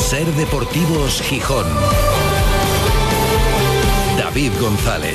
Ser Deportivos Gijón. David González.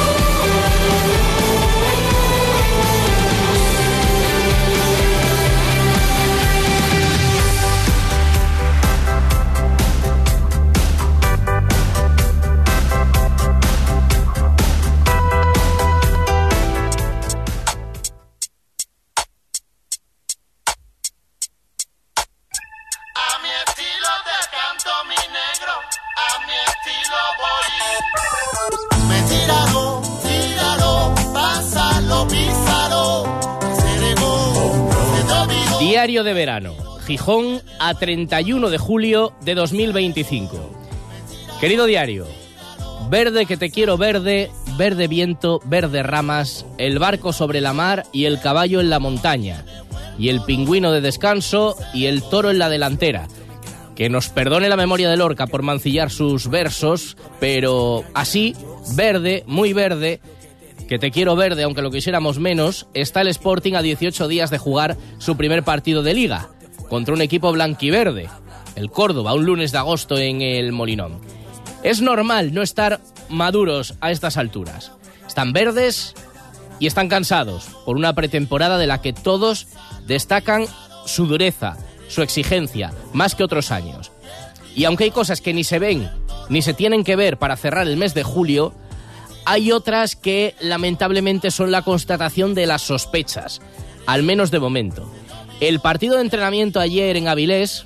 Diario de verano, Gijón a 31 de julio de 2025. Querido diario, verde que te quiero verde, verde viento, verde ramas, el barco sobre la mar y el caballo en la montaña, y el pingüino de descanso y el toro en la delantera. Que nos perdone la memoria de Lorca por mancillar sus versos, pero así, verde, muy verde, que te quiero verde, aunque lo quisiéramos menos, está el Sporting a 18 días de jugar su primer partido de Liga, contra un equipo blanquiverde, el Córdoba, un lunes de agosto en el Molinón. Es normal no estar maduros a estas alturas. Están verdes y están cansados por una pretemporada de la que todos destacan su dureza, su exigencia, más que otros años. Y aunque hay cosas que ni se ven ni se tienen que ver para cerrar el mes de julio, hay otras que lamentablemente son la constatación de las sospechas, al menos de momento. El partido de entrenamiento ayer en Avilés,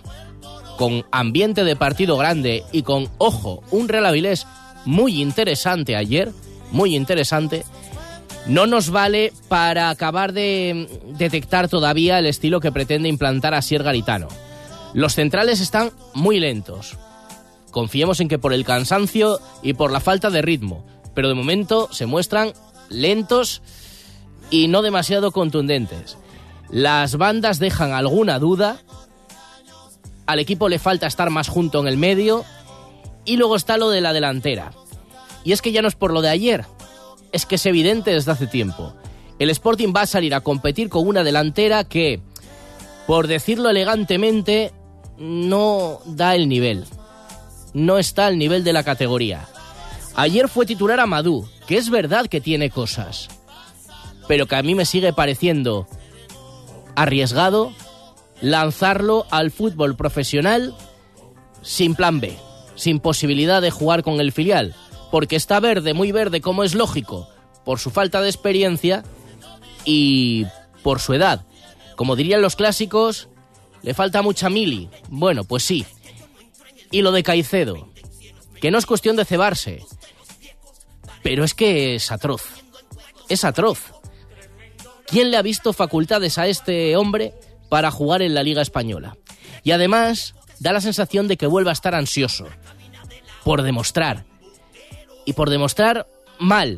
con ambiente de partido grande y con, ojo, un Real Avilés muy interesante ayer, muy interesante, no nos vale para acabar de detectar todavía el estilo que pretende implantar Asier Garitano. Los centrales están muy lentos. Confiemos en que por el cansancio y por la falta de ritmo, pero de momento se muestran lentos y no demasiado contundentes. Las bandas dejan alguna duda, al equipo le falta estar más junto en el medio, y luego está lo de la delantera. Y es que ya no es por lo de ayer, es que es evidente desde hace tiempo. El Sporting va a salir a competir con una delantera que, por decirlo elegantemente, no da el nivel. No está al nivel de la categoría. Ayer fue titular Amadou, que es verdad que tiene cosas, pero que a mí me sigue pareciendo arriesgado lanzarlo al fútbol profesional sin plan B, sin posibilidad de jugar con el filial, porque está verde, muy verde, como es lógico, por su falta de experiencia y por su edad. Como dirían los clásicos, le falta mucha mili. Bueno, pues sí. Y lo de Caicedo, que no es cuestión de cebarse, pero es que es atroz. Es atroz. ¿Quién le ha visto facultades a este hombre para jugar en la Liga Española? Y además da la sensación de que vuelve a estar ansioso por demostrar. Y por demostrar mal.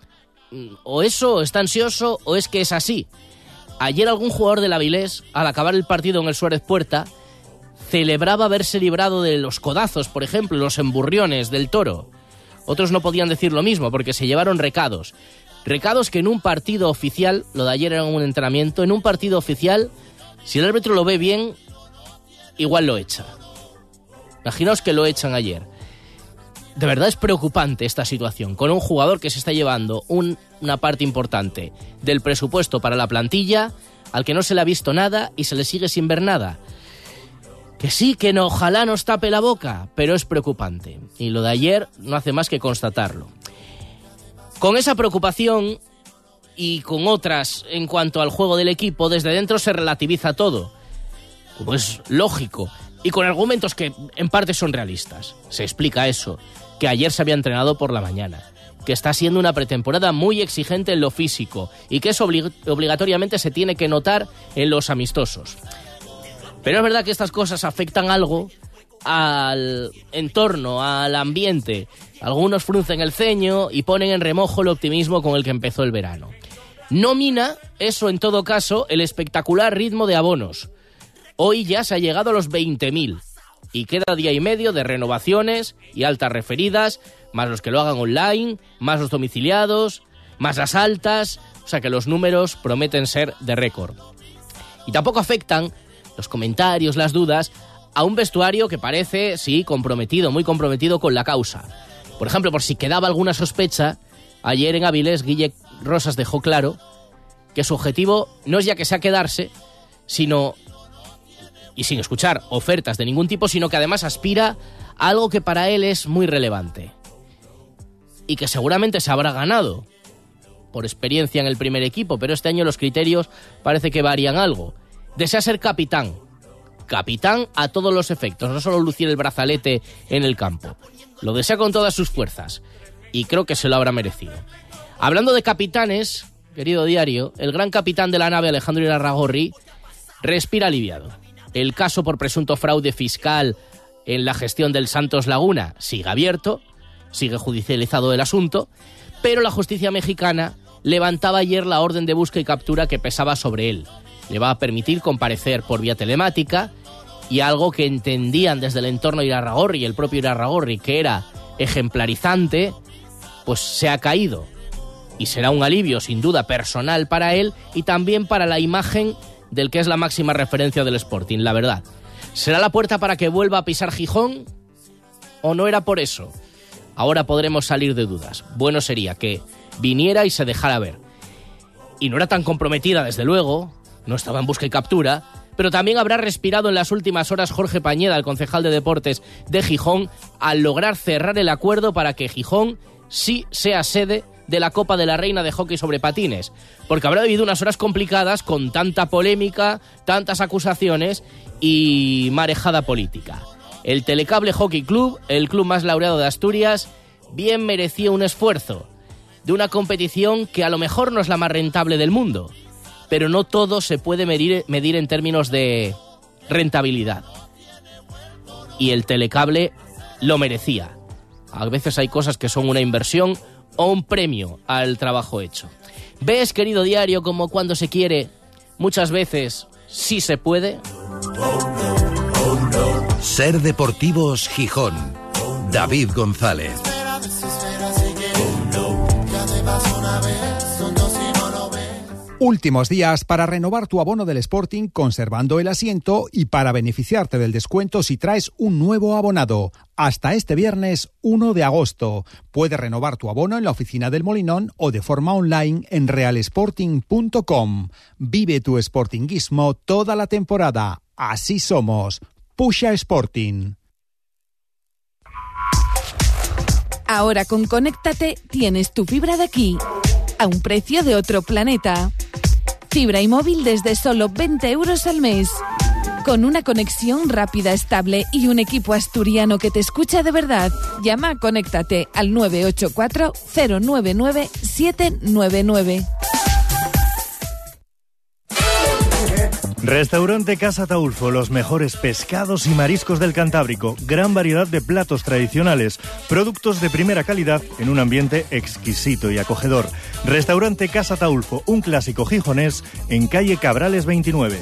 O eso, está ansioso, o es que es así. Ayer algún jugador del Avilés, al acabar el partido en el Suárez Puerta, celebraba haberse librado de los codazos, por ejemplo, los emburriones del Toro. Otros no podían decir lo mismo porque se llevaron recados. Recados que en un partido oficial, lo de ayer era un entrenamiento, en un partido oficial, si el árbitro lo ve bien, igual lo echa. Imaginaos que lo echan ayer. De verdad es preocupante esta situación, con un jugador que se está llevando una parte importante del presupuesto para la plantilla, al que no se le ha visto nada y se le sigue sin ver nada. Que sí, que no, ojalá nos tape la boca, pero es preocupante. Y lo de ayer no hace más que constatarlo. Con esa preocupación y con otras en cuanto al juego del equipo, desde dentro se relativiza todo. Como es lógico. Y con argumentos que en parte son realistas. Se explica eso, que ayer se había entrenado por la mañana, que está siendo una pretemporada muy exigente en lo físico y que eso obligatoriamente se tiene que notar en los amistosos. Pero es verdad que estas cosas afectan algo al entorno, al ambiente. Algunos fruncen el ceño y ponen en remojo el optimismo con el que empezó el verano. No mina eso, en todo caso, el espectacular ritmo de abonos. Hoy ya se ha llegado a los 20.000 y queda día y medio de renovaciones y altas referidas, más los que lo hagan online, más los domiciliados, más las altas, o sea que los números prometen ser de récord. Y tampoco afectan los comentarios, las dudas, a un vestuario que parece, sí, comprometido, muy comprometido con la causa. Por ejemplo, por si quedaba alguna sospecha, ayer en Avilés Guille Rosas dejó claro que su objetivo no es ya que sea quedarse, sino, y sin escuchar ofertas de ningún tipo, sino que además aspira a algo que para él es muy relevante y que seguramente se habrá ganado por experiencia en el primer equipo, pero este año los criterios parece que varían algo. Desea ser capitán a todos los efectos, no solo lucir el brazalete en el campo. Lo desea con todas sus fuerzas y creo que se lo habrá merecido. Hablando de capitanes, querido diario, el gran capitán de la nave, Alejandro Irarrágorri, respira aliviado. El caso por presunto fraude fiscal en la gestión del Santos Laguna sigue abierto, sigue judicializado el asunto, pero la justicia mexicana levantaba ayer la orden de busca y captura que pesaba sobre él. Le va a permitir comparecer por vía telemática y algo que entendían desde el entorno de Irarrágorri, el propio Irarrágorri, que era ejemplarizante, pues se ha caído. Y será un alivio, sin duda, personal para él y también para la imagen del que es la máxima referencia del Sporting, la verdad. ¿Será la puerta para que vuelva a pisar Gijón? ¿O no era por eso? Ahora podremos salir de dudas. Bueno sería que viniera y se dejara ver. Y no era tan comprometida, desde luego, no estaba en busca y captura, pero también habrá respirado en las últimas horas Jorge Pañeda, el concejal de Deportes de Gijón, al lograr cerrar el acuerdo para que Gijón sí sea sede de la Copa de la Reina de Hockey sobre Patines, porque habrá vivido unas horas complicadas con tanta polémica, tantas acusaciones y marejada política. El Telecable Hockey Club, el club más laureado de Asturias, bien merecía un esfuerzo de una competición que a lo mejor no es la más rentable del mundo, pero no todo se puede medir en términos de rentabilidad. Y el Telecable lo merecía. A veces hay cosas que son una inversión o un premio al trabajo hecho. ¿Ves, querido diario, como cuando se quiere, muchas veces sí se puede? Ser Deportivos Gijón. David González. Últimos días para renovar tu abono del Sporting conservando el asiento y para beneficiarte del descuento si traes un nuevo abonado. Hasta este viernes 1 de agosto. Puedes renovar tu abono en la oficina del Molinón o de forma online en realsporting.com. Vive tu sportinguismo toda la temporada. Así somos. Pusha Sporting. Ahora con Conéctate tienes tu fibra de aquí, a un precio de otro planeta. Fibra y móvil desde solo 20 euros al mes. Con una conexión rápida, estable y un equipo asturiano que te escucha de verdad. Llama a Conéctate al 984 099 799. Restaurante Casa Ataulfo, los mejores pescados y mariscos del Cantábrico, gran variedad de platos tradicionales, productos de primera calidad en un ambiente exquisito y acogedor. Restaurante Casa Ataulfo, un clásico gijonés en calle Cabrales 29.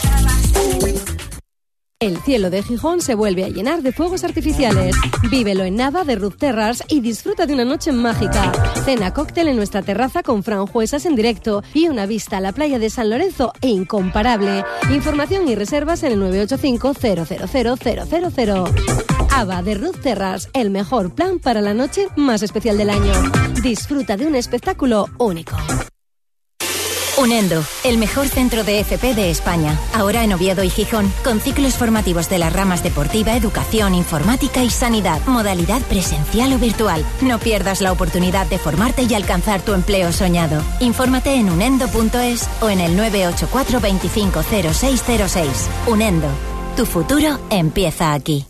El cielo de Gijón se vuelve a llenar de fuegos artificiales. Vívelo en Nava de Ruth Terrace y disfruta de una noche mágica. Cena cóctel en nuestra terraza con franjuesas en directo y una vista a la playa de San Lorenzo incomparable. Información y reservas en el 985-000-000. Ava de Ruth Terrace, el mejor plan para la noche más especial del año. Disfruta de un espectáculo único. Unendo, el mejor centro de FP de España. Ahora en Oviedo y Gijón, con ciclos formativos de las ramas deportiva, educación, informática y sanidad. Modalidad presencial o virtual. No pierdas la oportunidad de formarte y alcanzar tu empleo soñado. Infórmate en unendo.es o en el 984 250606. Unendo, tu futuro empieza aquí.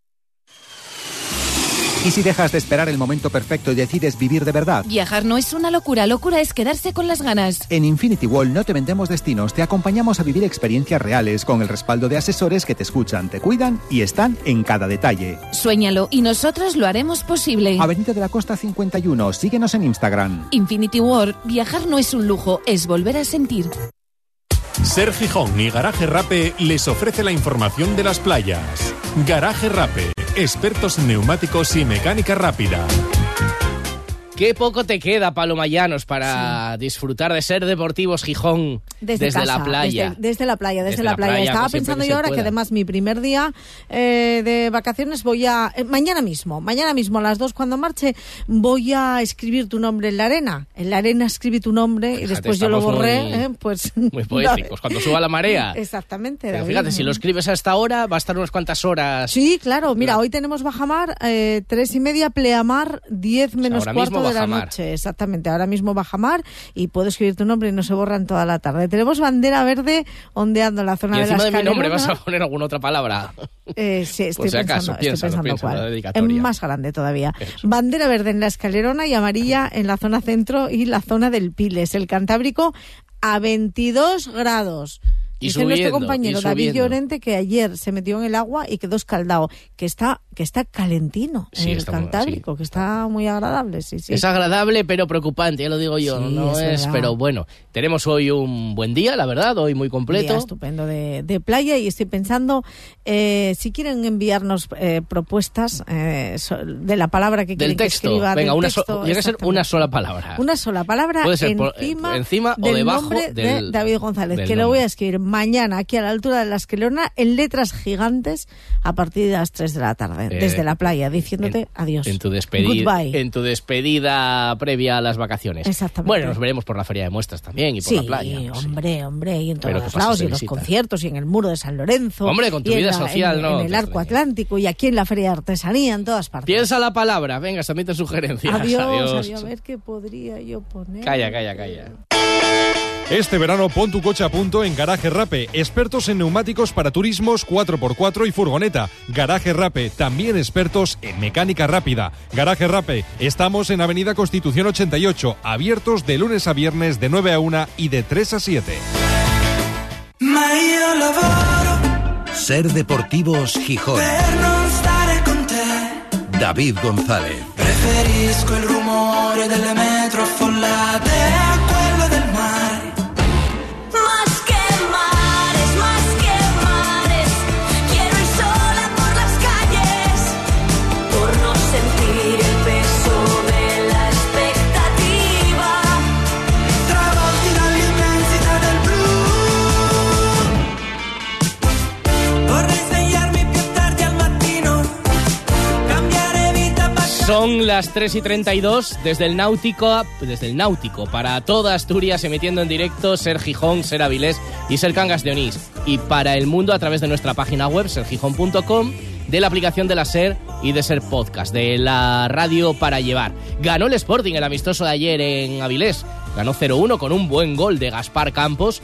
¿Y si dejas de esperar el momento perfecto y decides vivir de verdad? Viajar no es una locura, locura es quedarse con las ganas. En Infinity Wall no te vendemos destinos, te acompañamos a vivir experiencias reales con el respaldo de asesores que te escuchan, te cuidan y están en cada detalle. Suéñalo y nosotros lo haremos posible. Avenida de la Costa 51, síguenos en Instagram. Infinity World, viajar no es un lujo, es volver a sentir. Ser Gijón y Garaje Rape les ofrece la información de las playas. Garaje Rape, expertos en neumáticos y mecánica rápida. Qué poco te queda, Paloma Llanos, para disfrutar de Ser Deportivos Gijón desde casa, la playa. Desde la playa. Estaba pensando yo ahora que además mi primer día de vacaciones voy a... mañana mismo a las 2 cuando marche, voy a escribir tu nombre en la arena. En la arena escribí tu nombre y después yo lo borré. Muy poéticos, cuando suba la marea. Exactamente, Pero David. fíjate, si lo escribes a esta hora, va a estar unas cuantas horas. Sí, claro. Mira, hoy tenemos bajamar, 3:30, pleamar, 10 menos cuarto de la noche. Exactamente, ahora mismo bajamar y puedo escribir tu nombre y no se borra en toda la tarde. Tenemos bandera verde ondeando en la zona de la Escalerona. Y encima de mi nombre vas a poner alguna otra palabra. Sí, estoy pensando cuál. La dedicatoria. Es más grande todavía. Eso. Bandera verde en la Escalerona y amarilla en la zona centro y la zona del Piles. El Cantábrico a 22 grados. Dice nuestro compañero David Llorente que ayer se metió en el agua y quedó escaldado, que está calentino en el Cantábrico, que está muy agradable. Sí. Es agradable pero preocupante, ya lo digo yo, no es, pero bueno, tenemos hoy un buen día, la verdad, hoy muy completo. Un día estupendo de playa y estoy pensando, si quieren enviarnos propuestas de la palabra que quieren que escriba. Venga, tiene que ser una sola palabra. Una sola palabra. Puede ser encima o debajo nombre de David González, que lo voy a escribir mañana aquí a la altura de la Escalerona en letras gigantes a partir de las 3 de la tarde, desde la playa, diciéndote adiós. En tu despedida previa a las vacaciones. Exactamente. Bueno, nos veremos por la feria de muestras también y por la playa. Hombre, y en todos los lados, y en los conciertos, y en el Muro de San Lorenzo. Hombre, con tu vida social, ¿no? En el Arco Atlántico y aquí en la Feria de Artesanía, en todas partes. Piensa la palabra, venga, también te sugerencias. Adiós. A ver qué podría yo poner. Calla. Este verano pon tu coche a punto en Garaje Rape, expertos en neumáticos para turismos 4x4 y furgoneta. Garaje Rape, también expertos en mecánica rápida. Garaje Rape, estamos en Avenida Constitución 88, abiertos de lunes a viernes de 9 a 1 y de 3 a 7. Ser Deportivos Gijón. David González. Preferisco il rumore delle metro affollate a quello del mare. Son las 3:32 desde el Náutico para toda Asturias, emitiendo en directo Ser Gijón, Ser Avilés y Ser Cangas de Onís. Y para el mundo a través de nuestra página web, sergijón.com, de la aplicación de la Ser y de Ser Podcast, de la radio para llevar. Ganó el Sporting el amistoso de ayer en Avilés. Ganó 0-1 con un buen gol de Gaspar Campos,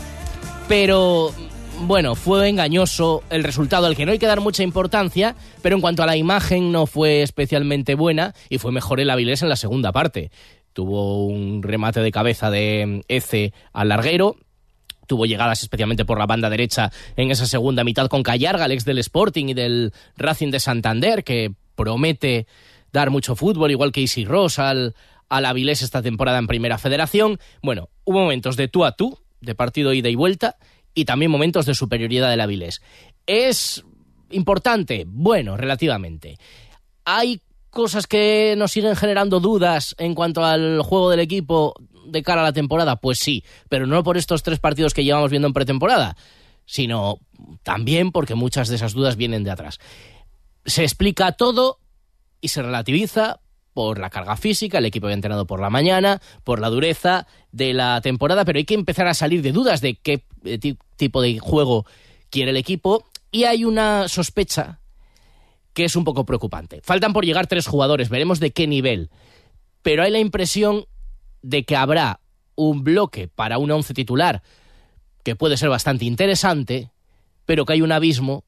pero... bueno, fue engañoso el resultado al que no hay que dar mucha importancia, pero en cuanto a la imagen no fue especialmente buena y fue mejor el Avilés en la segunda parte. Tuvo un remate de cabeza de Eze al larguero, tuvo llegadas especialmente por la banda derecha en esa segunda mitad con Callarga, el ex del Sporting y del Racing de Santander, que promete dar mucho fútbol, igual que Isi Ross al Avilés esta temporada en Primera Federación. Bueno, hubo momentos de tú a tú, de partido ida y vuelta, y también momentos de superioridad del Avilés. ¿Es importante? Bueno, relativamente. ¿Hay cosas que nos siguen generando dudas en cuanto al juego del equipo de cara a la temporada? Pues sí, pero no por estos 3 partidos que llevamos viendo en pretemporada, sino también porque muchas de esas dudas vienen de atrás. Se explica todo y se relativiza por la carga física, el equipo había entrenado por la mañana, por la dureza de la temporada, pero hay que empezar a salir de dudas de qué tipo de juego quiere el equipo, y hay una sospecha que es un poco preocupante. Faltan por llegar 3 jugadores, veremos de qué nivel, pero hay la impresión de que habrá un bloque para un 11 titular que puede ser bastante interesante, pero que hay un abismo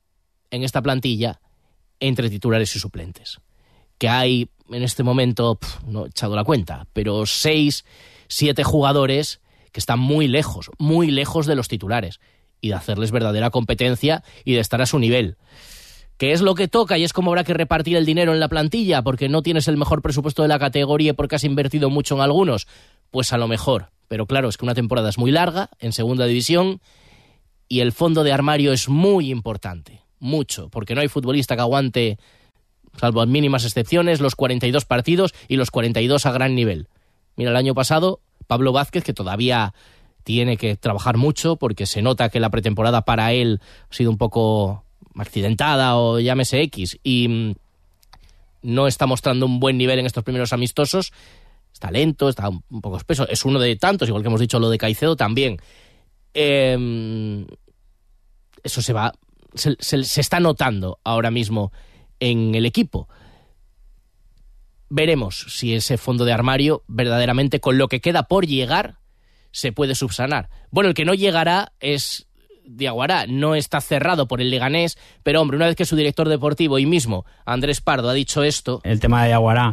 en esta plantilla entre titulares y suplentes. Que hay en este momento, no he echado la cuenta, pero 6, 7 jugadores que están muy lejos de los titulares y de hacerles verdadera competencia y de estar a su nivel. ¿Qué es lo que toca y es cómo habrá que repartir el dinero en la plantilla porque no tienes el mejor presupuesto de la categoría y porque has invertido mucho en algunos? Pues a lo mejor, pero claro, es que una temporada es muy larga en segunda división y el fondo de armario es muy importante, mucho, porque no hay futbolista que aguante salvo mínimas excepciones, los 42 partidos y los 42 a gran nivel. Mira, el año pasado, Pablo Vázquez, que todavía tiene que trabajar mucho porque se nota que la pretemporada para él ha sido un poco accidentada o llámese X, y no está mostrando un buen nivel en estos primeros amistosos. Está lento, está un poco espeso. Es uno de tantos, igual que hemos dicho lo de Caicedo también. Eso se está notando ahora mismo en el equipo. Veremos si ese fondo de armario verdaderamente, con lo que queda por llegar, se puede subsanar. Bueno, el que no llegará es Diaguará. No está cerrado por el Leganés, pero hombre, una vez que su director deportivo y mismo Andrés Pardo ha dicho esto... El tema de Diaguará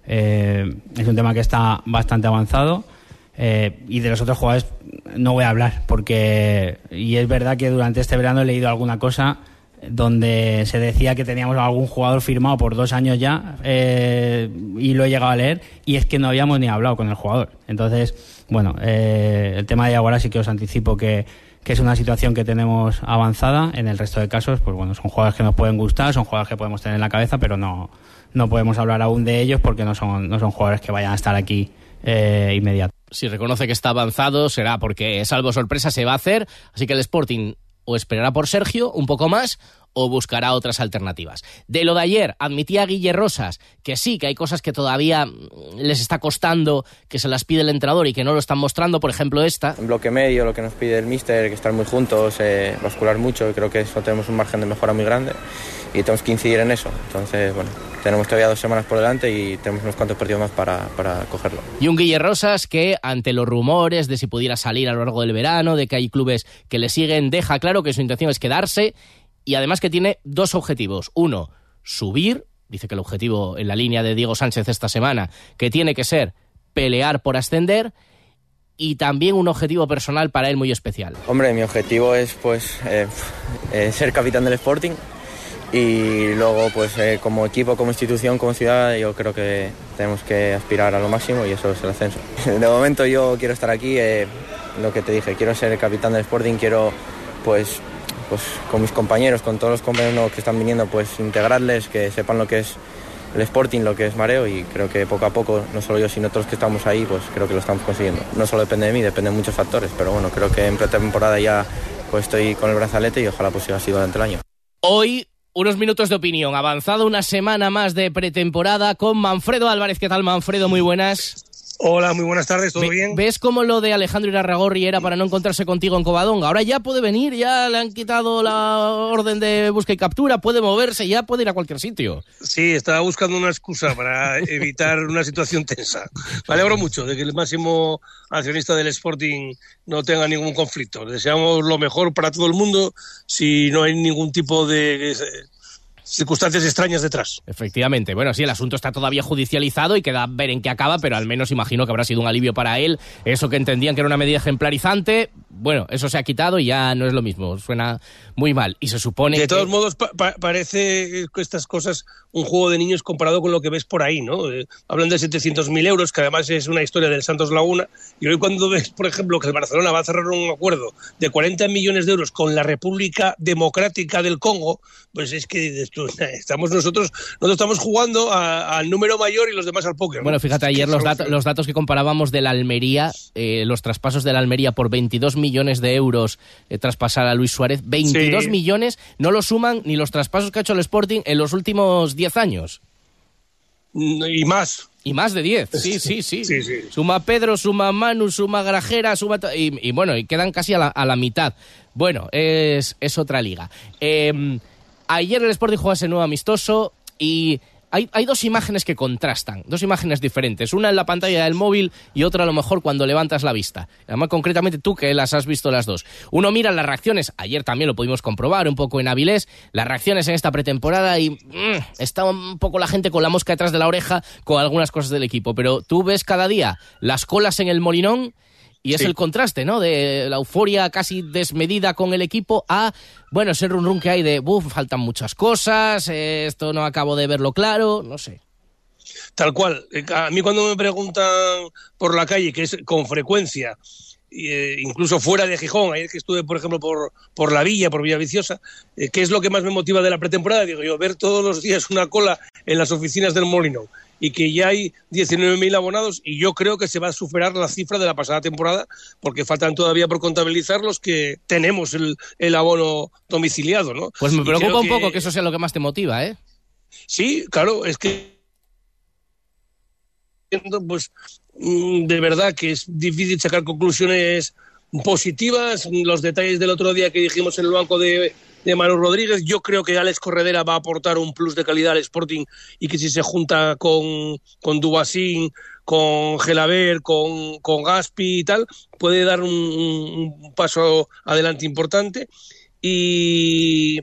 es un tema que está bastante avanzado, y de los otros jugadores no voy a hablar, porque y es verdad que durante este verano he leído alguna cosa donde se decía que teníamos algún jugador firmado por 2 años ya, y lo he llegado a leer, y es que no habíamos ni hablado con el jugador. Entonces, bueno, el tema de Diaguará sí que os anticipo que es una situación que tenemos avanzada. En el resto de casos, pues bueno, son jugadores que nos pueden gustar, son jugadores que podemos tener en la cabeza, pero no podemos hablar aún de ellos porque no son jugadores que vayan a estar aquí inmediato. Si reconoce que está avanzado, será porque, salvo sorpresa, se va a hacer, así que el Sporting o esperará por Sergio un poco más o buscará otras alternativas. De lo de ayer, admitía Guille Rosas que sí, que hay cosas que todavía les está costando, que se las pide el entrenador y que no lo están mostrando, por ejemplo esta. En bloque medio, lo que nos pide el míster, que estar muy juntos, bascular mucho, y creo que eso tenemos un margen de mejora muy grande y tenemos que incidir en eso. Entonces, bueno, tenemos todavía 2 semanas por delante y tenemos unos cuantos partidos más para cogerlo. Y un Guille Rosas que, ante los rumores de si pudiera salir a lo largo del verano, de que hay clubes que le siguen, deja claro que su intención es quedarse, y además que tiene 2 objetivos. Uno, subir. Dice que el objetivo, en la línea de Diego Sánchez esta semana, que tiene que ser pelear por ascender, y también un objetivo personal para él muy especial. Hombre, mi objetivo es ser capitán del Sporting, y luego pues como equipo, como institución, como ciudad, yo creo que tenemos que aspirar a lo máximo, y eso es el ascenso. De momento yo quiero estar aquí, lo que te dije, quiero ser el capitán del Sporting, quiero pues con mis compañeros, con todos los compañeros nuevos que están viniendo, pues integrarles, que sepan lo que es el Sporting, lo que es Mareo, y creo que poco a poco, no solo yo, sino todos los que estamos ahí, pues creo que lo estamos consiguiendo. No solo depende de mí, depende de muchos factores, pero bueno, creo que en pretemporada ya pues estoy con el brazalete y ojalá pues siga así durante el año. Hoy, unos minutos de opinión, avanzado una semana más de pretemporada con Manfredo Álvarez. ¿Qué tal, Manfredo? Muy buenas. Hola, muy buenas tardes, ¿todo bien? ¿Ves cómo lo de Alejandro Irarragorri era para no encontrarse contigo en Covadonga? Ahora ya puede venir, ya le han quitado la orden de busca y captura, puede moverse, ya puede ir a cualquier sitio. Sí, estaba buscando una excusa para evitar una situación tensa. Me alegro mucho de que el máximo accionista del Sporting no tenga ningún conflicto. Deseamos lo mejor para todo el mundo si no hay ningún tipo de circunstancias extrañas detrás. Efectivamente. Bueno, sí, el asunto está todavía judicializado y queda ver en qué acaba, pero al menos imagino que habrá sido un alivio para él. Eso que entendían que era una medida ejemplarizante, bueno, eso se ha quitado y ya no es lo mismo. Suena muy mal. Y se supone de todos modos, parece que estas cosas un juego de niños comparado con lo que ves por ahí, ¿no? Hablan de 700.000 euros, que además es una historia del Santos Laguna, y hoy cuando ves, por ejemplo, que el Barcelona va a cerrar un acuerdo de 40 millones de euros con la República Democrática del Congo, pues es que nosotros estamos jugando al número mayor y los demás al póker, ¿no? Bueno, fíjate, ayer los datos que comparábamos de la Almería, los traspasos de la Almería por 22 millones de euros, traspasar a Luis Suárez, 22 millones, no lo suman ni los traspasos que ha hecho el Sporting en los últimos 10 años. Y más. Y más de 10, sí. Suma Pedro, suma Manu, suma Grajera, suma... Y bueno, y quedan casi a la mitad. Bueno, es otra liga. Ayer el Sporting jugó ese nuevo amistoso y hay 2 imágenes que contrastan, 2 imágenes diferentes. Una en la pantalla del móvil y otra a lo mejor cuando levantas la vista. Además, concretamente tú que las has visto las 2. Uno mira las reacciones, ayer también lo pudimos comprobar un poco en Avilés, las reacciones en esta pretemporada y está un poco la gente con la mosca detrás de la oreja con algunas cosas del equipo. Pero tú ves cada día las colas en el Molinón. Y es el contraste, ¿no? De la euforia casi desmedida con el equipo a, bueno, ese run que hay de, faltan muchas cosas, esto no acabo de verlo claro, no sé. Tal cual. A mí cuando me preguntan por la calle, que es con frecuencia, incluso fuera de Gijón, ayer que estuve, por ejemplo, por La Villa, por Villaviciosa, ¿qué es lo que más me motiva de la pretemporada? Digo yo, ver todos los días una cola en las oficinas del Molinón y que ya hay 19.000 abonados, y yo creo que se va a superar la cifra de la pasada temporada, porque faltan todavía por contabilizar los que tenemos el abono domiciliado, ¿no? Pues me preocupa un poco que eso sea lo que más te motiva, ¿eh? Sí, claro, es que pues de verdad que es difícil sacar conclusiones positivas. Los detalles del otro día que dijimos en el banco de Manu Rodríguez, yo creo que Alex Corredera va a aportar un plus de calidad al Sporting, y que si se junta con Dubasín, con Gelaber, con Gaspi y tal, puede dar un paso adelante importante. Y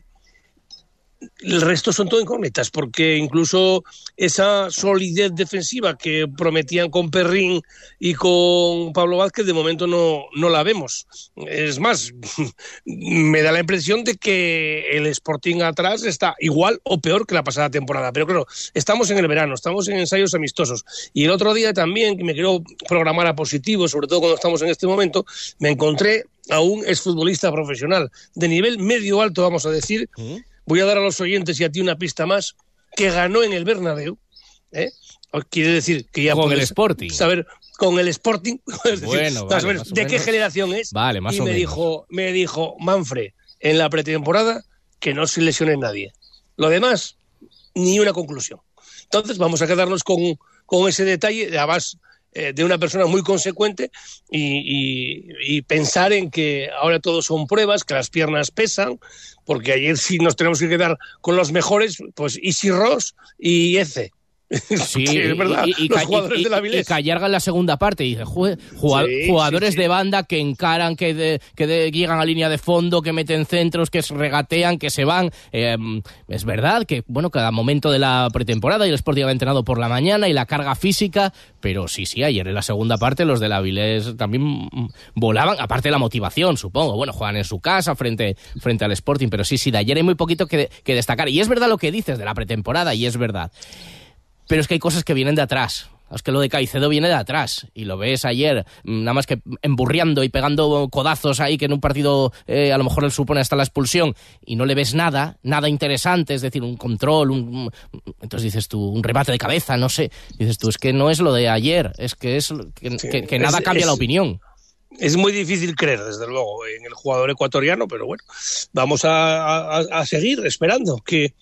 el resto son todo incógnitas, porque incluso esa solidez defensiva que prometían con Perrín y con Pablo Vázquez, de momento no la vemos. Es más, me da la impresión de que el Sporting atrás está igual o peor que la pasada temporada. Pero claro, estamos en el verano, estamos en ensayos amistosos. Y el otro día también, que me quiero programar a positivo, sobre todo cuando estamos en este momento, me encontré a un exfutbolista profesional de nivel medio alto, vamos a decir. Voy a dar a los oyentes y a ti una pista más, que ganó en el Bernabéu, ¿eh? Quiere decir que ya con el Sporting. Saber con el Sporting, es decir, bueno, vale, saber de qué generación es. Vale, más y o menos. Me dijo Manfred en la pretemporada que no se lesione nadie. Lo demás, ni una conclusión. Entonces vamos a quedarnos con ese detalle, además de una persona muy consecuente, y pensar en que ahora todo son pruebas, que las piernas pesan, porque ayer sí nos tenemos que quedar con los mejores, pues Isi Ross y Eze. Sí, es verdad, los jugadores de la Avilés. Y Callarga en la segunda parte, y dice, jugadores de banda que encaran, que llegan a línea de fondo, que meten centros, que se regatean, que se van. Es verdad que, bueno, cada momento de la pretemporada, y el Sporting ha entrenado por la mañana, y la carga física, pero sí, ayer en la segunda parte los de la Avilés también volaban, aparte de la motivación, supongo. Bueno, juegan en su casa frente al Sporting, pero sí, de ayer hay muy poquito que destacar. Y es verdad lo que dices de la pretemporada, y es verdad. Pero es que hay cosas que vienen de atrás. Es que lo de Caicedo viene de atrás. Y lo ves ayer, nada más que emburriando y pegando codazos ahí, que en un partido a lo mejor él supone hasta la expulsión, y no le ves nada interesante, es decir, un control, entonces dices tú, un remate de cabeza, no sé. Dices tú, es que no es lo de ayer, es que que nada cambia la opinión. Es muy difícil creer, desde luego, en el jugador ecuatoriano, pero bueno, vamos a seguir esperando que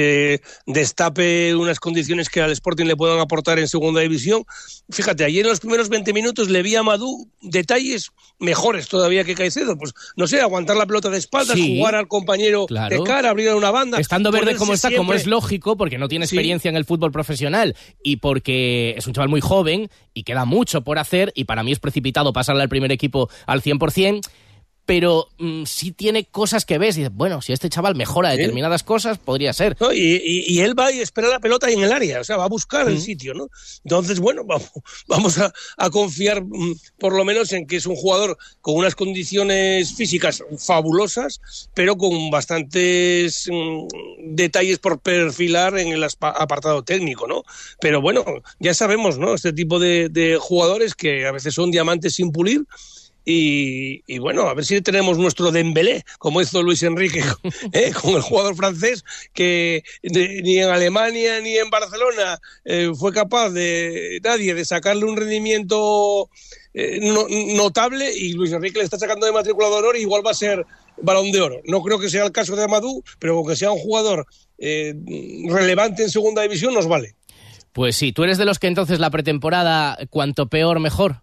destape unas condiciones que al Sporting le puedan aportar en segunda división. Fíjate, ayer en los primeros 20 minutos le vi a Madú detalles mejores todavía que Caicedo. Pues, no sé, aguantar la pelota de espaldas, jugar al compañero de cara, abrir una banda. Estando verde como está, como es lógico, porque no tiene experiencia en el fútbol profesional, y porque es un chaval muy joven y queda mucho por hacer, y para mí es precipitado pasarle al primer equipo al 100%, pero sí tiene cosas que ves y dices, bueno, si este chaval mejora determinadas cosas, podría ser. No, y él va y espera la pelota ahí en el área, o sea, va a buscar el sitio, ¿no? Entonces, bueno, vamos a confiar por lo menos en que es un jugador con unas condiciones físicas fabulosas, pero con bastantes detalles por perfilar en el apartado técnico, ¿no? Pero bueno, ya sabemos, ¿no? Este tipo de jugadores que a veces son diamantes sin pulir. Y bueno, a ver si tenemos nuestro Dembélé, como hizo Luis Enrique con el jugador francés, que ni en Alemania ni en Barcelona fue capaz nadie de sacarle un rendimiento notable, y Luis Enrique le está sacando de matrícula de honor, y igual va a ser Balón de Oro. No creo que sea el caso de Amadou, pero con que sea un jugador relevante en segunda división nos vale. Pues sí, ¿tú eres de los que entonces la pretemporada cuanto peor mejor?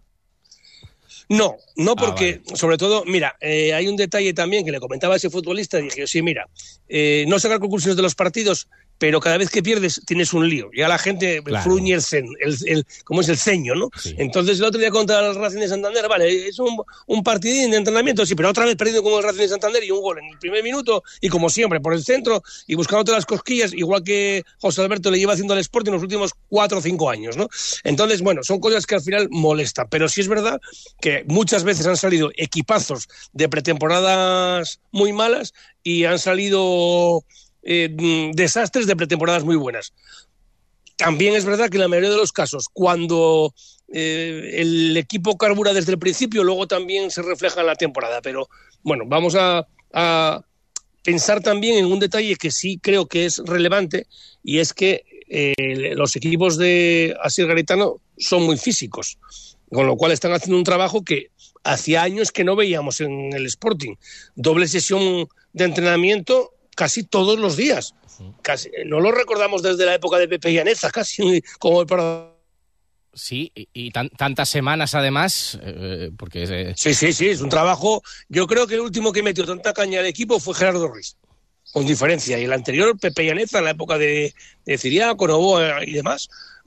No, porque, vale. Sobre todo, mira, hay un detalle también que le comentaba a ese futbolista, y dije, sí, mira, no sacar conclusiones de los partidos, pero cada vez que pierdes tienes un lío. Ya la gente fruñe como es el ceño, ¿no? Sí. Entonces el otro día contra el Racing de Santander, vale, es un partidín de entrenamiento, sí, pero otra vez perdido con el Racing de Santander, y un gol en el primer minuto, y como siempre, por el centro, y buscando todas las cosquillas, igual que José Alberto le lleva haciendo al Sporting en los últimos 4 o 5 años, ¿no? Entonces, bueno, son cosas que al final molestan, pero sí es verdad que muchas veces han salido equipazos de pretemporadas muy malas, y han salido desastres de pretemporadas muy buenas. también es verdad que en la mayoría de los casos, cuando el equipo carbura desde el principio, luego también se refleja en la temporada. Pero bueno, vamos a pensar también en un detalle que sí creo que es relevante, y es que los equipos de Asier Garitano son muy físicos, con lo cual están haciendo un trabajo que hacía años que no veíamos en el Sporting. Doble sesión de entrenamiento casi todos los días. Casi, no lo recordamos desde la época de Pepe y Aneza, casi como el para... Sí, y tantas semanas además, porque... Sí, es un trabajo. Yo creo que el último que metió tanta caña al equipo fue Gerardo Ruiz, con diferencia. Y el anterior, Pepe y Aneza, en la época de Ciriaco, Novoa y demás,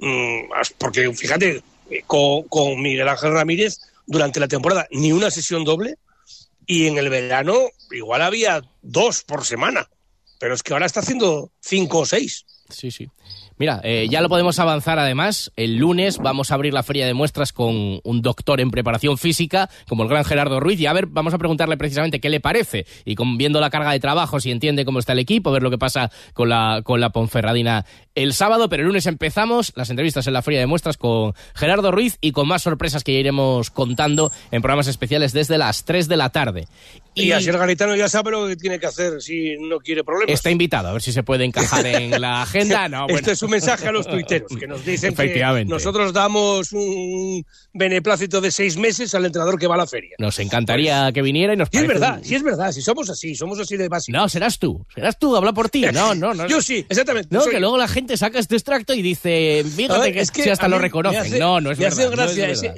porque fíjate, con Miguel Ángel Ramírez, durante la temporada, ni una sesión doble, y en el verano igual había 2 por semana. Pero es que ahora está haciendo 5 o 6. Sí. Mira, ya lo podemos avanzar además. El lunes vamos a abrir la feria de muestras con un doctor en preparación física, como el gran Gerardo Ruiz, y a ver, vamos a preguntarle precisamente qué le parece, y viendo la carga de trabajo, si entiende cómo está el equipo, ver lo que pasa con la Ponferradina el sábado. Pero el lunes empezamos las entrevistas en la feria de muestras con Gerardo Ruiz, y con más sorpresas que ya iremos contando en programas especiales desde las 3 de la tarde. Y Asier Garitano ya sabe lo que tiene que hacer si no quiere problemas. Está invitado, a ver si se puede encajar en la agenda. No, bueno. Este es un mensaje a los tuiteros, que nos dicen que nosotros damos un beneplácito de 6 meses al entrenador que va a la feria. Nos encantaría que viniera y nos parece... Es verdad, si somos así de básicos. No, serás tú, habla por ti. No. Yo sí, exactamente. No, que luego la gente saca este extracto y dice, fíjate que si hasta lo reconocen. No es verdad.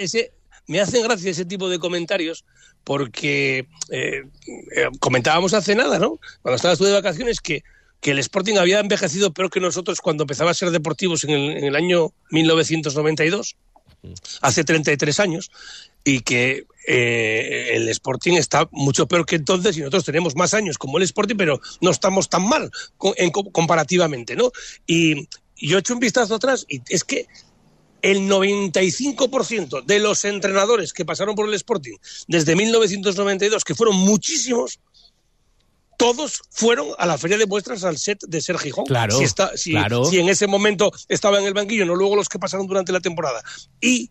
Me hacen gracia ese tipo de comentarios, porque comentábamos hace nada, ¿no? Cuando estabas tú de vacaciones, que el Sporting había envejecido peor que nosotros cuando empezaba a ser deportivos en el año 1992, hace 33 años, y que el Sporting está mucho peor que entonces, y nosotros tenemos más años como el Sporting, pero no estamos tan mal comparativamente, ¿no? Y yo he hecho un vistazo atrás, y es que el 95% de los entrenadores que pasaron por el Sporting desde 1992, que fueron muchísimos, todos fueron a la feria de muestras al set de Ser Gijón. Claro. Si en ese momento estaba en el banquillo, no luego los que pasaron durante la temporada. Y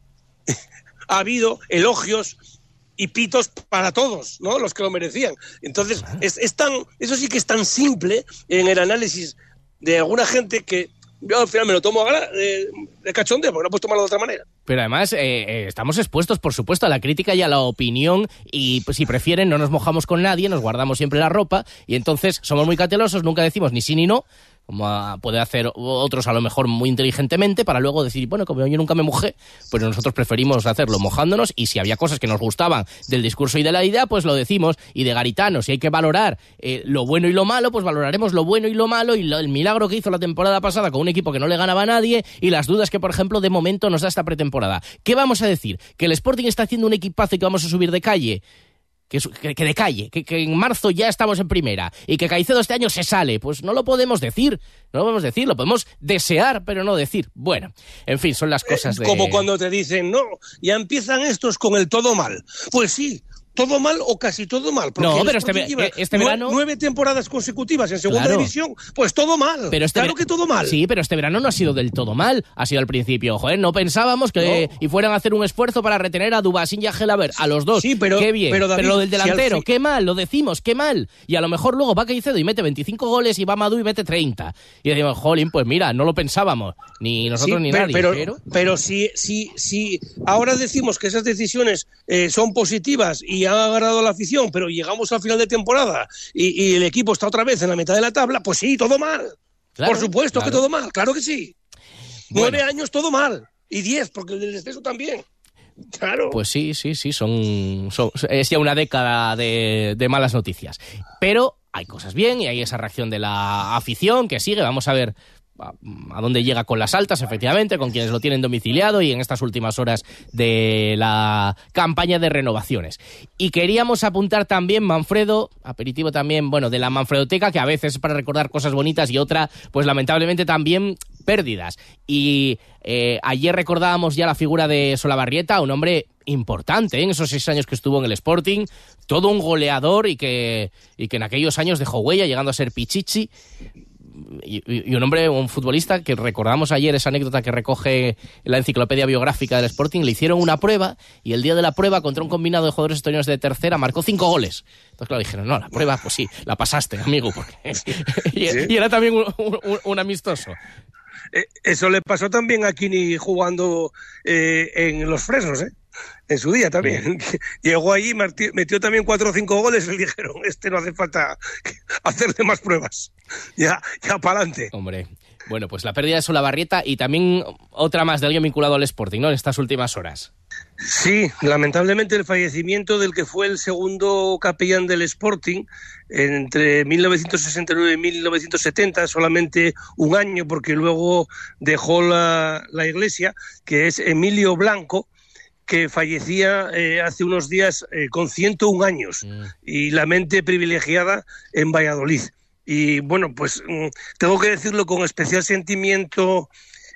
ha habido elogios y pitos para todos, ¿no? Los que lo merecían. Entonces, eso sí que es tan simple en el análisis de alguna gente que yo al final me lo tomo de cachondeo, porque no puedo tomarlo de otra manera. Pero además estamos expuestos, por supuesto, a la crítica y a la opinión, y si prefieren no nos mojamos con nadie, nos guardamos siempre la ropa, y entonces somos muy cautelosos, nunca decimos ni sí ni no, como puede hacer otros a lo mejor muy inteligentemente, para luego decir, bueno, como yo nunca me mojé, pues nosotros preferimos hacerlo mojándonos, y si había cosas que nos gustaban del discurso y de la idea, pues lo decimos. Y de Garitano, si hay que valorar lo bueno y lo malo, pues valoraremos lo bueno y lo malo, y el milagro que hizo la temporada pasada con un equipo que no le ganaba a nadie, y las dudas que, por ejemplo, de momento nos da esta pretemporada. ¿Qué vamos a decir? ¿Que el Sporting está haciendo un equipazo y que vamos a subir de calle? Que de calle, que en marzo ya estamos en primera, y que Caicedo este año se sale. Pues no lo podemos decir, lo podemos desear, pero no decir. Bueno, en fin, son las cosas de... Como cuando te dicen, no, ya empiezan estos con el todo mal. Pues sí, todo mal o casi todo mal. No, pero este verano... 9 temporadas consecutivas en segunda división, pues todo mal. Pero claro que todo mal. Sí, pero este verano no ha sido del todo mal. Ha sido al principio. Joder, no pensábamos que y fueran a hacer un esfuerzo para retener a Dubasín y a Gelaber, a los dos. Sí, pero, qué bien. Pero, David, pero lo del delantero, qué mal, lo decimos, qué mal. Y a lo mejor luego va Caicedo y mete 25 goles, y va Madú y mete 30. Y decimos, jolín, pues mira, no lo pensábamos. Ni nosotros ni nadie. Pero si ahora decimos que esas decisiones son positivas y han agradado a la afición, pero llegamos al final de temporada y el equipo está otra vez en la mitad de la tabla, pues sí, todo mal. Claro, por supuesto que todo mal, claro que sí. 9 años todo mal, y 10, porque el del descenso también. Claro. Pues sí, es ya una década de malas noticias. Pero hay cosas bien, y hay esa reacción de la afición que sigue. Vamos a ver a dónde llega con las altas, efectivamente, con quienes lo tienen domiciliado, y en estas últimas horas de la campaña de renovaciones. Y queríamos apuntar también, Manfredo, aperitivo también, bueno, de la Manfredoteca, que a veces es para recordar cosas bonitas y otra, pues lamentablemente también pérdidas. Y ayer recordábamos ya la figura de Solabarrieta, un hombre importante en esos 6 años que estuvo en el Sporting, todo un goleador, y que en aquellos años dejó huella, llegando a ser Pichichi. y un hombre, un futbolista que recordamos ayer esa anécdota que recoge la enciclopedia biográfica del Sporting. Le hicieron una prueba y el día de la prueba contra un combinado de jugadores estonianos de tercera marcó 5 goles. Entonces claro, dijeron, no, la prueba pues sí, la pasaste, amigo, porque y era también un amistoso. Eso le pasó también a Kini jugando en los Fresnos, en su día también. Llegó allí, metió también 4 o 5 goles y le dijeron, no hace falta hacerle más pruebas. Ya para adelante. Hombre, bueno, pues la pérdida de Solabarrieta y también otra más de alguien vinculado al Sporting, ¿no? En estas últimas horas. Sí, lamentablemente el fallecimiento del que fue el segundo capellán del Sporting entre 1969 y 1970, solamente un año porque luego dejó la iglesia, que es Emilio Blanco, que fallecía hace unos días con 101 años y la mente privilegiada en Valladolid. Y bueno, pues tengo que decirlo con especial sentimiento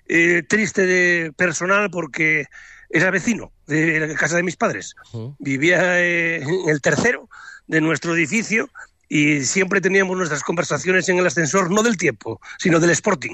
triste personal porque era vecino de la casa de mis padres. Vivía en el tercero de nuestro edificio y siempre teníamos nuestras conversaciones en el ascensor, no del tiempo, sino del Sporting.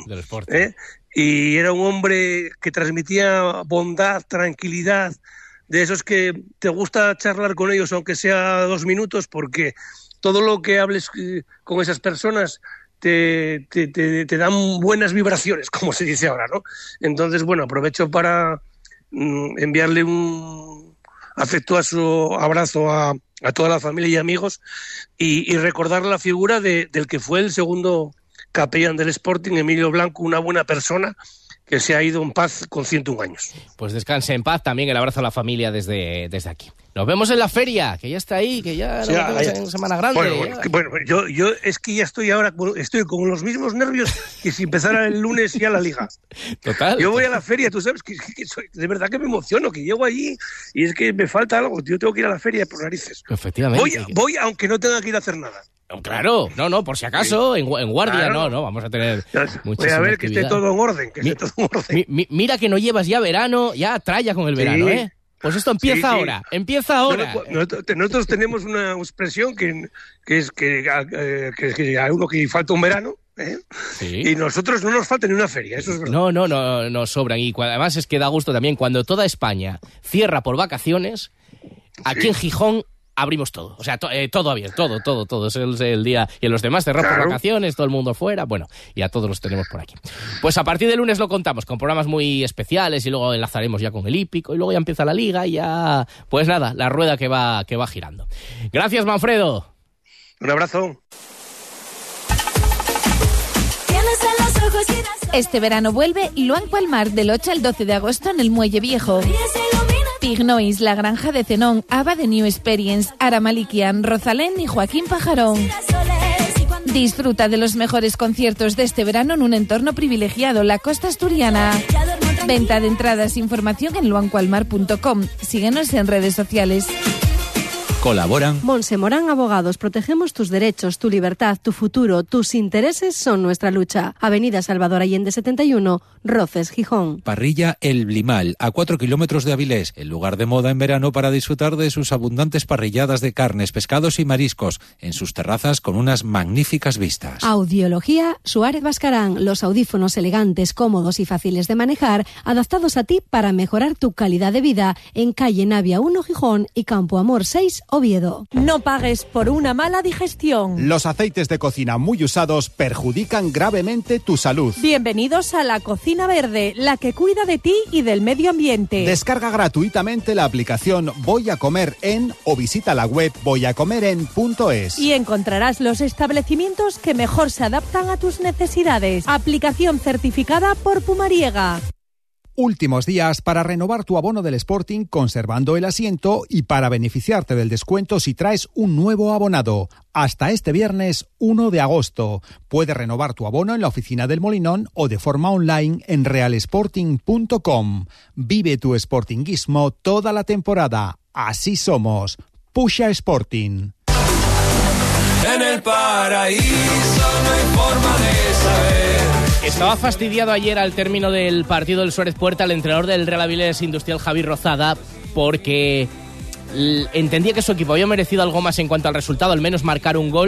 Y era un hombre que transmitía bondad, tranquilidad, de esos que te gusta charlar con ellos, aunque sea 2 minutos, porque todo lo que hables con esas personas te dan buenas vibraciones, como se dice ahora, ¿no? Entonces, bueno, aprovecho para enviarle un afectuoso abrazo a toda la familia y amigos y recordar la figura del que fue el segundo capellán del Sporting, Emilio Blanco, una buena persona que se ha ido en paz con 101 años. Pues descanse en paz, también el abrazo a la familia desde aquí. Nos vemos en la feria, que ya está ahí, que ya nos vemos en Semana Grande. Bueno, yo es que ya estoy con los mismos nervios que si empezara el lunes ya la Liga. Total. Yo voy a la feria, tú sabes que de verdad que me emociono, que llego allí y es que me falta algo. Yo tengo que ir a la feria por narices. Efectivamente. Voy aunque no tenga que ir a hacer nada. Claro, no, por si acaso, en guardia, claro. no, vamos a tener muchísima Voy a ver actividad. que esté todo en orden, Mira que no llevas ya verano, ya tralla con el verano, ¿eh? Pues esto empieza ahora. Nosotros tenemos una expresión que es que a uno que falta un verano, y nosotros no nos falta ni una feria, eso es verdad. No, nos sobran. Y además es que da gusto también cuando toda España cierra por vacaciones, aquí en Gijón abrimos todo, o sea, todo abierto, todo, es el día, y en los demás cerrar por vacaciones, todo el mundo fuera, bueno, y a todos los tenemos por aquí. Pues a partir del lunes lo contamos, con programas muy especiales, y luego enlazaremos ya con el hípico, y luego ya empieza la Liga, y ya, pues nada, la rueda que va girando. Gracias, Manfredo. Un abrazo. Este verano vuelve Luan Palmar del 8 al 12 de agosto en el Muelle Viejo. Pignois, La Granja de Zenón, Ava de New Experience, Ara Malikian, Rosalén y Joaquín Pajarón. Disfruta de los mejores conciertos de este verano en un entorno privilegiado, la costa asturiana. Venta de entradas, información en luanpalmar.com. Síguenos en redes sociales. Colaboran Monse Morán Abogados. Protegemos tus derechos, tu libertad, tu futuro, tus intereses son nuestra lucha. Avenida Salvador Allende 71, Roces, Gijón. Parrilla El Blimal, a 4 kilómetros de Avilés, el lugar de moda en verano para disfrutar de sus abundantes parrilladas de carnes, pescados y mariscos, en sus terrazas con unas magníficas vistas. Audiología Suárez Bascarán, los audífonos elegantes, cómodos y fáciles de manejar, adaptados a ti para mejorar tu calidad de vida, en calle Navia 1 Gijón y Campo Amor 6 Oviedo. No pagues por una mala digestión. Los aceites de cocina muy usados perjudican gravemente tu salud. Bienvenidos a la Cocina Verde, la que cuida de ti y del medio ambiente. Descarga gratuitamente la aplicación Voy a Comer En o visita la web voyacomeren.es. Y encontrarás los establecimientos que mejor se adaptan a tus necesidades. Aplicación certificada por Pumariega. Últimos días para renovar tu abono del Sporting conservando el asiento y para beneficiarte del descuento si traes un nuevo abonado. Hasta este viernes 1 de agosto. Puedes renovar tu abono en la oficina del Molinón o de forma online en realsporting.com. Vive tu sportinguismo toda la temporada. Así somos. Pusha Sporting. En el paraíso no hay forma de saber. Estaba fastidiado ayer al término del partido del Suárez Puerta el entrenador del Real Avilés Industrial, Javi Rozada, porque entendía que su equipo había merecido algo más en cuanto al resultado, al menos marcar un gol,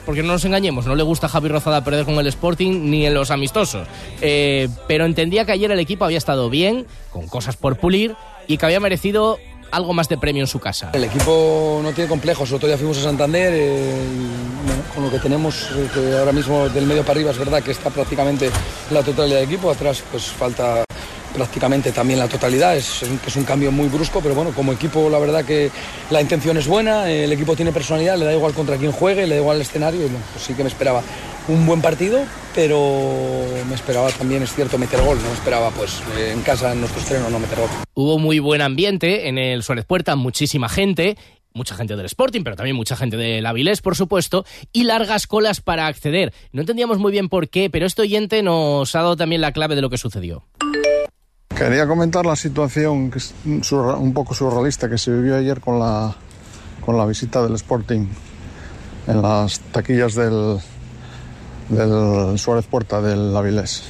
porque no nos engañemos, no le gusta a Javi Rozada perder con el Sporting ni en los amistosos. Pero entendía que ayer el equipo había estado bien, con cosas por pulir, y que había merecido algo más de premio en su casa. El equipo no tiene complejos. El otro día fuimos a Santander, con lo que tenemos, que ahora mismo del medio para arriba es verdad que está prácticamente la totalidad del equipo, atrás pues falta prácticamente también la totalidad, es un cambio muy brusco, pero bueno, como equipo la verdad que la intención es buena, el equipo tiene personalidad, le da igual contra quién juegue, le da igual el escenario, y bueno, pues sí que me esperaba un buen partido, pero me esperaba también, es cierto, meter gol, no me esperaba pues en casa, en nuestro estreno, no meter gol. Hubo muy buen ambiente en el Suárez Puerta, muchísima gente del Sporting, pero también mucha gente del Avilés, por supuesto, y largas colas para acceder. No entendíamos muy bien por qué, pero este oyente nos ha dado también la clave de lo que sucedió. Quería comentar la situación que es un poco surrealista que se vivió ayer con la visita del Sporting en las taquillas del Suárez Puerta del Avilés.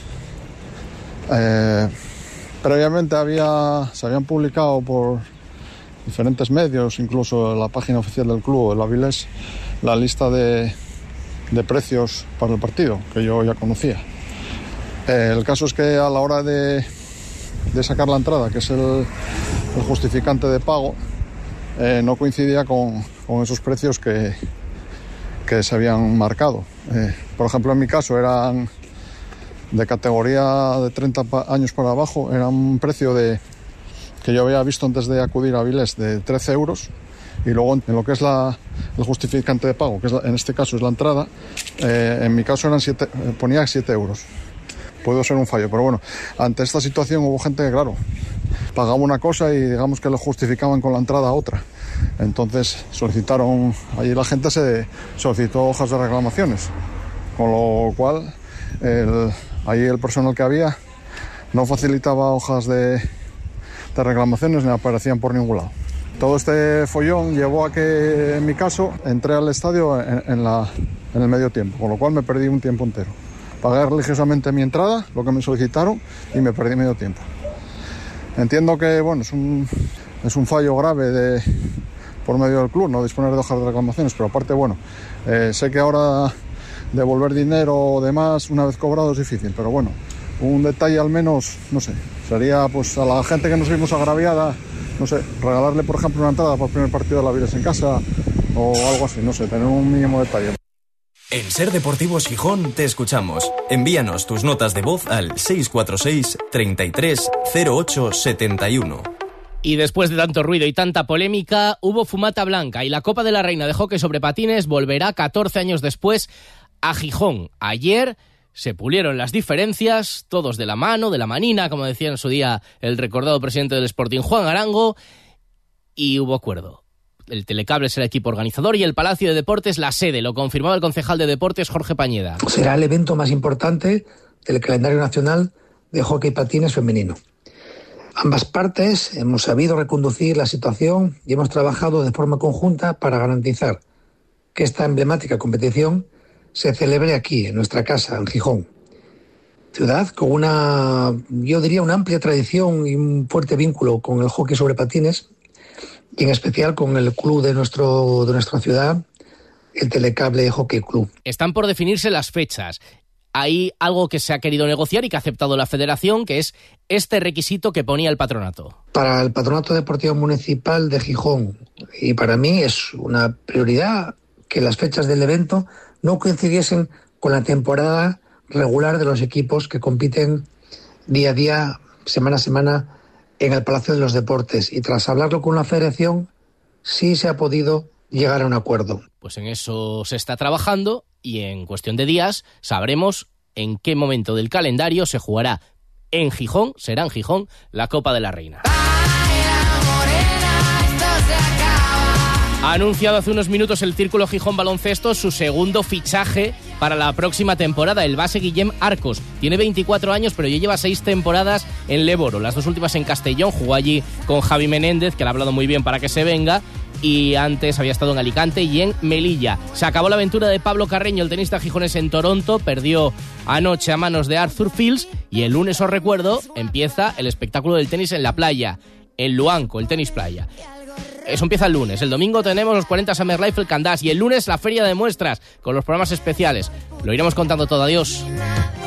Previamente se habían publicado por diferentes medios, incluso en la página oficial del club, el Avilés, la lista de precios para el partido, que yo ya conocía. El caso es que a la hora de sacar la entrada, que es el justificante de pago, no coincidía con esos precios que se habían marcado. Por ejemplo, en mi caso eran de categoría de 30 años para abajo, era un precio que yo había visto antes de acudir a Avilés de 13 euros, y luego en lo que es el justificante de pago, que en este caso es la entrada, en mi caso ponía 7 euros. Pudo ser un fallo, pero bueno, ante esta situación hubo gente que, claro, pagaba una cosa y digamos que lo justificaban con la entrada a otra. Entonces allí la gente solicitó hojas de reclamaciones, con lo cual allí el personal que había no facilitaba hojas de reclamaciones ni aparecían por ningún lado. Todo este follón llevó a que, en mi caso, entré al estadio en el medio tiempo, con lo cual me perdí un tiempo entero. Pagué religiosamente mi entrada, lo que me solicitaron, y me perdí medio tiempo. Entiendo que bueno, es un fallo grave por medio del club no disponer de hojas de reclamaciones, pero aparte, bueno, sé que ahora devolver dinero o demás una vez cobrado es difícil, pero bueno, un detalle al menos, no sé, sería pues a la gente que nos vimos agraviada, no sé, regalarle por ejemplo una entrada para el primer partido de la Avilés en casa o algo así, no sé, tener un mínimo detalle. En Ser Deportivos Gijón te escuchamos. Envíanos tus notas de voz al 646 33 08 71. Y después de tanto ruido y tanta polémica, hubo fumata blanca y la Copa de la Reina de Hockey sobre Patines volverá 14 años después a Gijón. Ayer se pulieron las diferencias, todos de la mano, de la manina, como decía en su día el recordado presidente del Sporting, Juan Arango, y hubo acuerdo. El Telecable será el equipo organizador y el Palacio de Deportes la sede, lo confirmaba el concejal de Deportes Jorge Pañeda. Será el evento más importante del calendario nacional de hockey patines femenino. Ambas partes hemos sabido reconducir la situación y hemos trabajado de forma conjunta para garantizar que esta emblemática competición se celebre aquí, en nuestra casa, en Gijón. Ciudad con una amplia tradición y un fuerte vínculo con el hockey sobre patines, y en especial con el club de nuestra ciudad, el Telecable Hockey Club. Están por definirse las fechas. Hay algo que se ha querido negociar y que ha aceptado la Federación, que es este requisito que ponía el patronato. Para el Patronato Deportivo Municipal de Gijón, y para mí es una prioridad que las fechas del evento no coincidiesen con la temporada regular de los equipos que compiten día a día, semana a semana, en el Palacio de los Deportes, y tras hablarlo con la Federación sí se ha podido llegar a un acuerdo. Pues en eso se está trabajando y en cuestión de días sabremos en qué momento del calendario se jugará en Gijón, será en Gijón, la Copa de la Reina. Ha anunciado hace unos minutos el Círculo Gijón Baloncesto su segundo fichaje para la próxima temporada, el base Guillem Arcos. Tiene 24 años, pero ya lleva 6 temporadas en Leboro, las 2 últimas en Castellón. Jugó allí con Javi Menéndez, que le ha hablado muy bien para que se venga, y antes había estado en Alicante y en Melilla. Se acabó la aventura de Pablo Carreño, el tenista gijonés, en Toronto. Perdió anoche a manos de Arthur Fields y el lunes, os recuerdo, empieza el espectáculo del tenis en la playa, en Luanco, el tenis playa. Eso empieza el lunes. El domingo tenemos los 40 Summer Rifle Candás y el lunes la feria de muestras con los programas especiales. Lo iremos contando todo. Adiós.